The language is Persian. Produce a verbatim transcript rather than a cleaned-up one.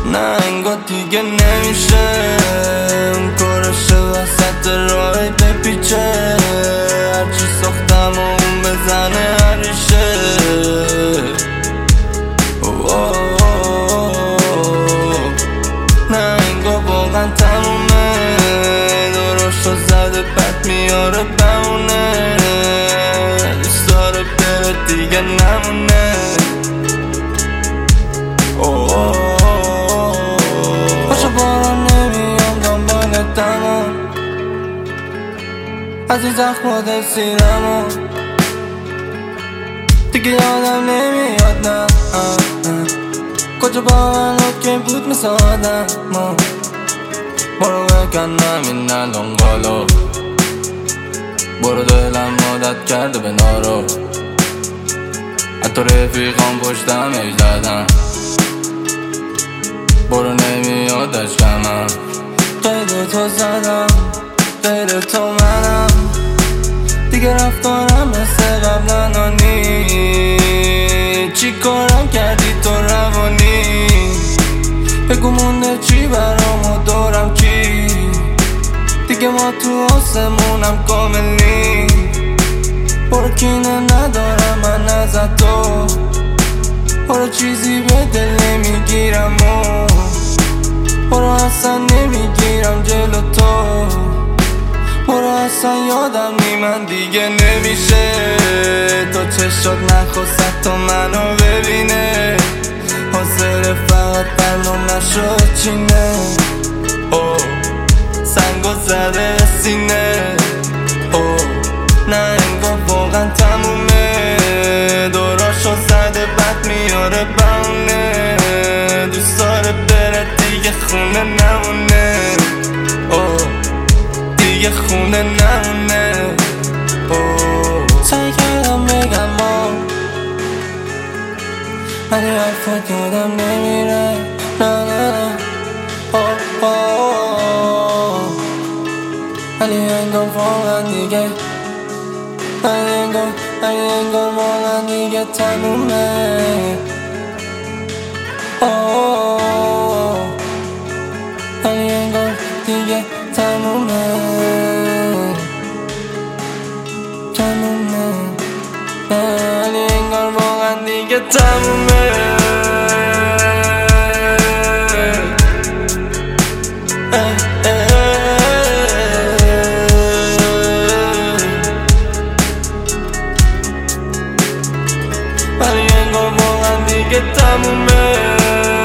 نه انگار دیگه نمیشه اون کارش وسط راهی بپیچه، هرچی ساختم و اون بزنه هریشه. نه انگار واقعا تمومه، داراشو زده بد میاره بمونه، دوست داره بره دیگه نمونه. پاشو باران نمیام دنبال دمم، از این زخم دل سیرمو دیگه یادم نمیاد. نه کجا با من که بود مثل آدم، برو بکنم این الان قالو، برو دلم عادت کرده به نارو، حتی رفیقام پشتم ای زدن، برو نمیاد اشکمم. قید تو زدم غیر تو منم، دیگه رفتارم مثل قبلا نی، چی کارم کردی تو روانی، بگو مونده چی برام و دورم کی، دیگه ما تو آسمونم کاملی، برو کینه ندارم من ازت تو، برو چیزی به دل نمیگیرم و برو اصلا نمیگیرم جلو تو، برو اصلا یادم نی من دیگه نمیشه، تو چشات نخواست تو منو ببینه، حاضر فقط برنامه شد چینه، اوه سنگو زده سینه، اوه نه انگار واقعا تمومه، دوراشو زده بد میاره بمونه، دوست داره بره دیگه خونه نمونه، اوه دیگه خونه نمونه. سعی کردم بگم ما ولی حرفت یادم نمیره، نه نه نه اوه اوه، ولی انگار واقعا دیگه، ولی انگار ولی انگار واقعا دیگه تمومه. اوه ولی انگار دیگه تمومه تمومه، ولی انگار واقعا دیگه تمومه. ولی انگار واقعا دیگه تمومه.